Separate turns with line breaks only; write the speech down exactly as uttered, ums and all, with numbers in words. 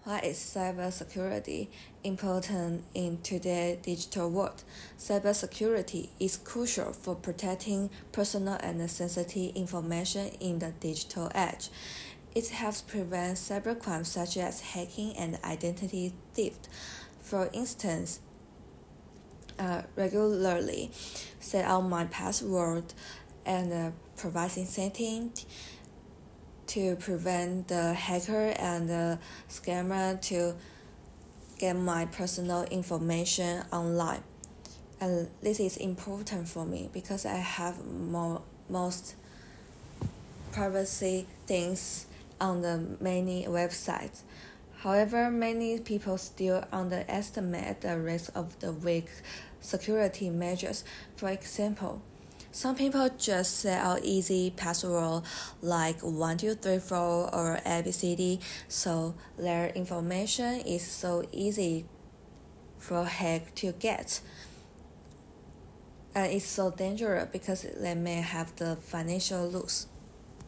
Why is cybersecurity important in today's digital world? Cybersecurity is crucial for protecting personal and sensitive information in the digital age. It helps prevent cybercrimes such as hacking and identity theft. For instance, uh, regularly set out my password and uh, providing settings to prevent the hacker and the scammer to get my personal information online. And this is important for me because I have more most privacy things on the many websites. However, many people still underestimate the risk of the weak security measures. For example, some people just set out easy password like one two three four or A B C D, so their information is so easy for hack to get. And it's so dangerous because they may have the financial loss.